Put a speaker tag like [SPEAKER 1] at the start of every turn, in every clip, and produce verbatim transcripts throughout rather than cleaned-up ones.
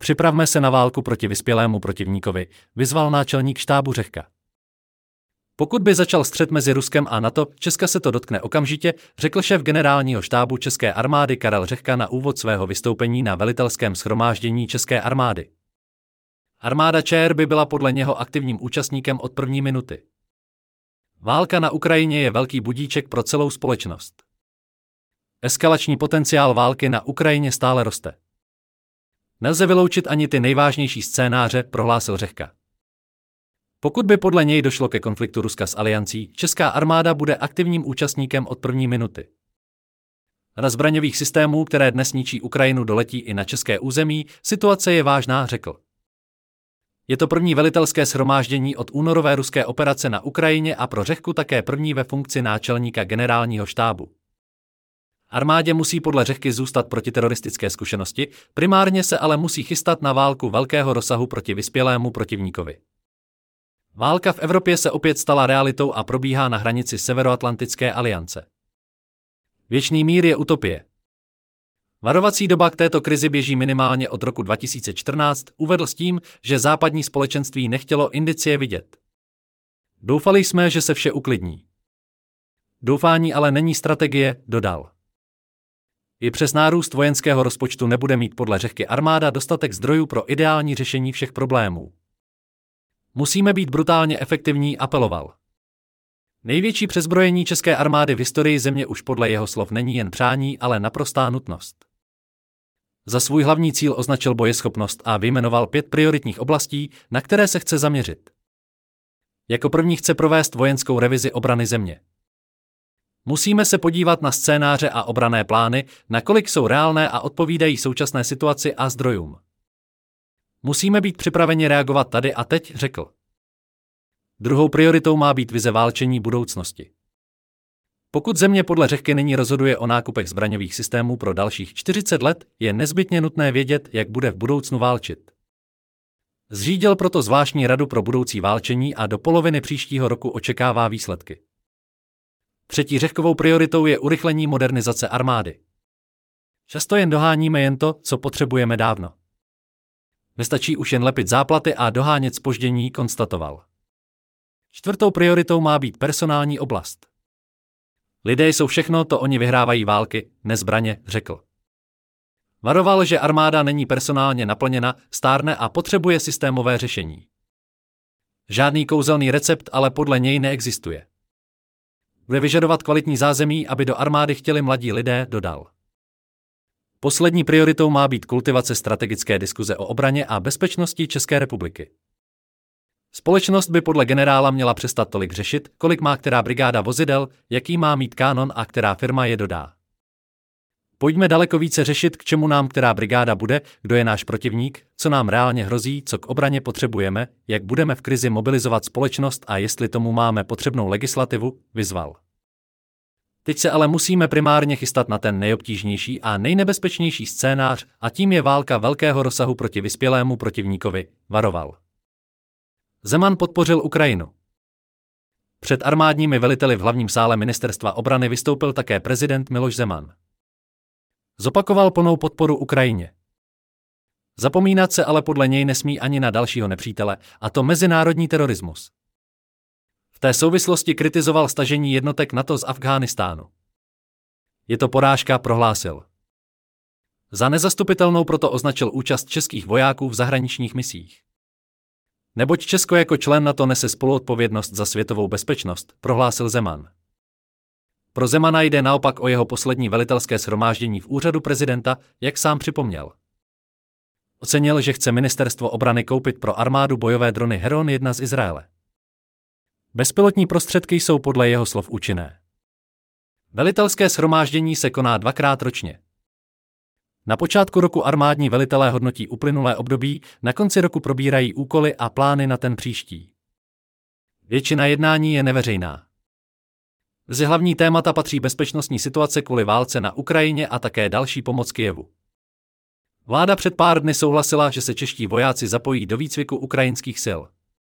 [SPEAKER 1] Připravme se na válku proti vyspělému protivníkovi, vyzval náčelník štábu Řehka. Pokud by začal střet mezi Ruskem a NATO, Česka se to dotkne okamžitě, řekl šéf generálního štábu České armády Karel Řehka na úvod svého vystoupení na velitelském shromáždění České armády. Armáda ČR by byla podle něho aktivním účastníkem od první minuty. Válka na Ukrajině je velký budíček pro celou společnost. Eskalační potenciál války na Ukrajině stále roste. Nelze vyloučit ani ty nejvážnější scénáře, prohlásil Řehka. Pokud by podle něj došlo ke konfliktu Ruska s aliancí, česká armáda bude aktivním účastníkem od první minuty. Na zbraňových systémů, které dnes ničí Ukrajinu, doletí i na české území, situace je vážná, řekl. Je to první velitelské shromáždění od únorové ruské operace na Ukrajině a pro Řehku také první ve funkci náčelníka generálního štábu. Armádě musí podle Řehky zůstat protiteroristické zkušenosti, primárně se ale musí chystat na válku velkého rozsahu proti vyspělému protivníkovi. Válka v Evropě se opět stala realitou a probíhá na hranici Severoatlantické aliance. Věčný mír je utopie. Varovací doba k této krizi běží minimálně od roku dva tisíce čtrnáct, uvedl s tím, že západní společenství nechtělo indicie vidět. Doufali jsme, že se vše uklidní. Doufání ale není strategie, dodal. I přes nárůst vojenského rozpočtu nebude mít podle Řehky armáda dostatek zdrojů pro ideální řešení všech problémů. Musíme být brutálně efektivní, apeloval. Největší přezbrojení české armády v historii země už podle jeho slov není jen přání, ale naprostá nutnost. Za svůj hlavní cíl označil bojeschopnost a vyjmenoval pět prioritních oblastí, na které se chce zaměřit. Jako první chce provést vojenskou revizi obrany země. Musíme se podívat na scénáře a obranné plány, nakolik jsou reálné a odpovídají současné situaci a zdrojům. Musíme být připraveni reagovat tady a teď, řekl. Druhou prioritou má být vize válčení budoucnosti. Pokud země podle Řehky nyní rozhoduje o nákupech zbraňových systémů pro dalších čtyřicet let, je nezbytně nutné vědět, jak bude v budoucnu válčit. Zřídil proto zvláštní radu pro budoucí válčení a do poloviny příštího roku očekává výsledky. Třetí Řehkovou prioritou je urychlení modernizace armády. Často jen doháníme jen to, co potřebujeme dávno. Nestačí už jen lepit záplaty a dohánět zpoždění, konstatoval. Čtvrtou prioritou má být personální oblast. Lidé jsou všechno, to oni vyhrávají války, ne zbraně, řekl. Varoval, že armáda není personálně naplněna, stárne a potřebuje systémové řešení. Žádný kouzelný recept ale podle něj neexistuje. Bude vyžadovat kvalitní zázemí, aby do armády chtěli mladí lidé, dodal. Poslední prioritou má být kultivace strategické diskuze o obraně a bezpečnosti České republiky. Společnost by podle generála měla přestat tolik řešit, kolik má která brigáda vozidel, jaký má mít kánon a která firma je dodá. Pojďme daleko více řešit, k čemu nám která brigáda bude, kdo je náš protivník, co nám reálně hrozí, co k obraně potřebujeme, jak budeme v krizi mobilizovat společnost a jestli tomu máme potřebnou legislativu, vyzval. Teď se ale musíme primárně chystat na ten nejobtížnější a nejnebezpečnější scénář a tím je válka velkého rozsahu proti vyspělému protivníkovi, varoval. Zeman podpořil Ukrajinu. Před armádními veliteli v hlavním sále ministerstva obrany vystoupil také prezident Miloš Zeman. Zopakoval plnou podporu Ukrajině. Zapomínat se ale podle něj nesmí ani na dalšího nepřítele, a to mezinárodní terorismus. V té souvislosti kritizoval stažení jednotek NATO z Afghánistánu. Je to porážka, prohlásil. Za nezastupitelnou proto označil účast českých vojáků v zahraničních misích. Neboť Česko jako člen NATO nese spoluodpovědnost za světovou bezpečnost, prohlásil Zeman. Pro Zemana jde naopak o jeho poslední velitelské shromáždění v úřadu prezidenta, jak sám připomněl. Ocenil, že chce ministerstvo obrany koupit pro armádu bojové drony Heron jedna z Izraele. Bezpilotní prostředky jsou podle jeho slov účinné. Velitelské shromáždění se koná dvakrát ročně. Na počátku roku armádní velitelé hodnotí uplynulé období, na konci roku probírají úkoly a plány na ten příští. Většina jednání je neveřejná. Mezi hlavní témata patří bezpečnostní situace kvůli válce na Ukrajině a také další pomoc Kyjevu. Vláda před pár dny souhlasila, že se čeští vojáci zapojí do výcviku ukrajinských sil.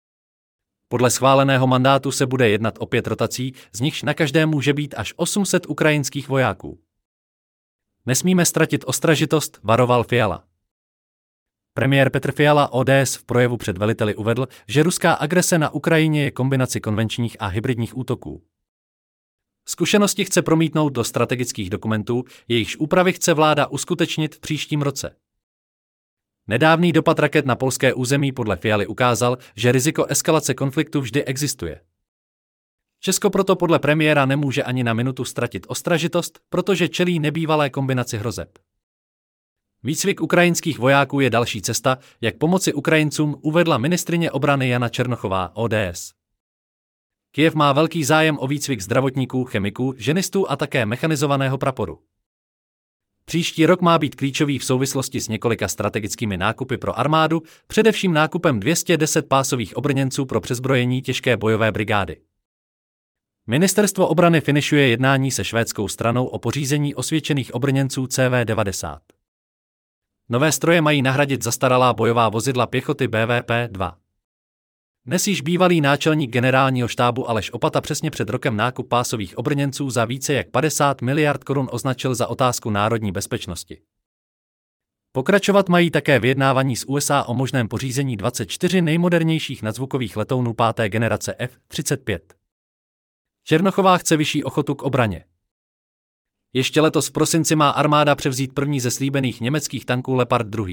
[SPEAKER 1] Podle schváleného mandátu se bude jednat o pět rotací, z nichž na každé může být až osm set ukrajinských vojáků. Nesmíme ztratit ostražitost, varoval Fiala. Premiér Petr Fiala O D S v projevu před veliteli uvedl, že ruská agrese na Ukrajině je kombinací konvenčních a hybridních útoků. Zkušenosti chce promítnout do strategických dokumentů, jejichž úpravy chce vláda uskutečnit v příštím roce. Nedávný dopad raket na polské území podle Fialy ukázal, že riziko eskalace konfliktu vždy existuje. Česko proto podle premiéra nemůže ani na minutu ztratit ostražitost, protože čelí nebývalé kombinaci hrozeb. Výcvik ukrajinských vojáků je další cesta, jak pomoci Ukrajincům, uvedla ministryně obrany Jana Černochová O D S. Kyjev má velký zájem o výcvik zdravotníků, chemiků, ženistů a také mechanizovaného praporu. Příští rok má být klíčový v souvislosti s několika strategickými nákupy pro armádu, především nákupem dvě stě deset pásových obrněnců pro přezbrojení těžké bojové brigády. Ministerstvo obrany finišuje jednání se švédskou stranou o pořízení osvědčených obrněnců C V devadesát. Nové stroje mají nahradit zastaralá bojová vozidla pěchoty B V P dva. Dnes již bývalý náčelník generálního štábu Aleš Opata přesně před rokem nákup pásových obrněnců za více jak padesát miliard korun označil za otázku národní bezpečnosti. Pokračovat mají také vyjednávání s U S A o možném pořízení dvacet čtyři nejmodernějších nadzvukových letounů páté generace F třicet pět. Černochová chce vyšší ochotu k obraně. Ještě letos v prosinci má armáda převzít první ze slíbených německých tanků Leopard dva.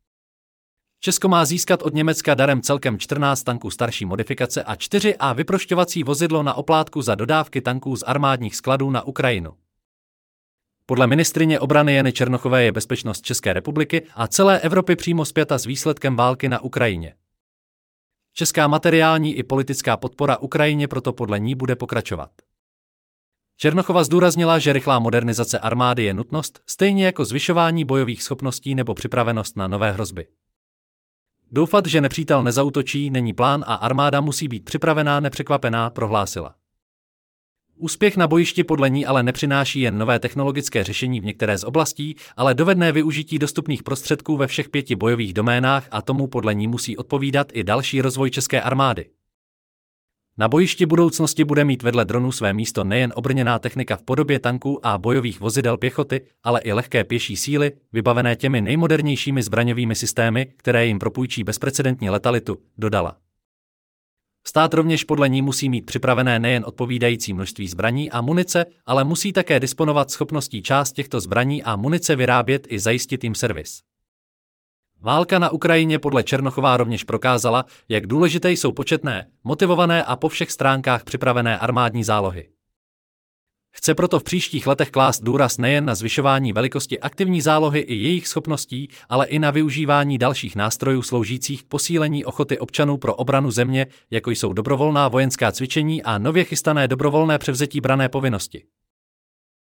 [SPEAKER 1] Česko má získat od Německa darem celkem čtrnáct tanků starší modifikace a čtyři A vyprošťovací vozidlo na oplátku za dodávky tanků z armádních skladů na Ukrajinu. Podle ministryně obrany Jany Černochové je bezpečnost České republiky a celé Evropy přímo spjata s výsledkem války na Ukrajině. Česká materiální i politická podpora Ukrajině proto podle ní bude pokračovat. Černochova zdůraznila, že rychlá modernizace armády je nutnost, stejně jako zvyšování bojových schopností nebo připravenost na nové hrozby. Doufat, že nepřítel nezautočí, není plán a armáda musí být připravená, nepřekvapená, prohlásila. Úspěch na bojišti podle ní ale nepřináší jen nové technologické řešení v některé z oblastí, ale dovedné využití dostupných prostředků ve všech pěti bojových doménách a tomu podle ní musí odpovídat i další rozvoj české armády. Na bojišti budoucnosti bude mít vedle dronů své místo nejen obrněná technika v podobě tanků a bojových vozidel pěchoty, ale i lehké pěší síly, vybavené těmi nejmodernějšími zbraňovými systémy, které jim propůjčí bezprecedentní letalitu, dodala. Stát rovněž podle ní musí mít připravené nejen odpovídající množství zbraní a munice, ale musí také disponovat schopností část těchto zbraní a munice vyrábět i zajistit jim servis. Válka na Ukrajině podle Černochová rovněž prokázala, jak důležité jsou početné, motivované a po všech stránkách připravené armádní zálohy. Chce proto v příštích letech klást důraz nejen na zvyšování velikosti aktivní zálohy i jejich schopností, ale i na využívání dalších nástrojů sloužících k posílení ochoty občanů pro obranu země, jako jsou dobrovolná vojenská cvičení a nově chystané dobrovolné převzetí branné povinnosti.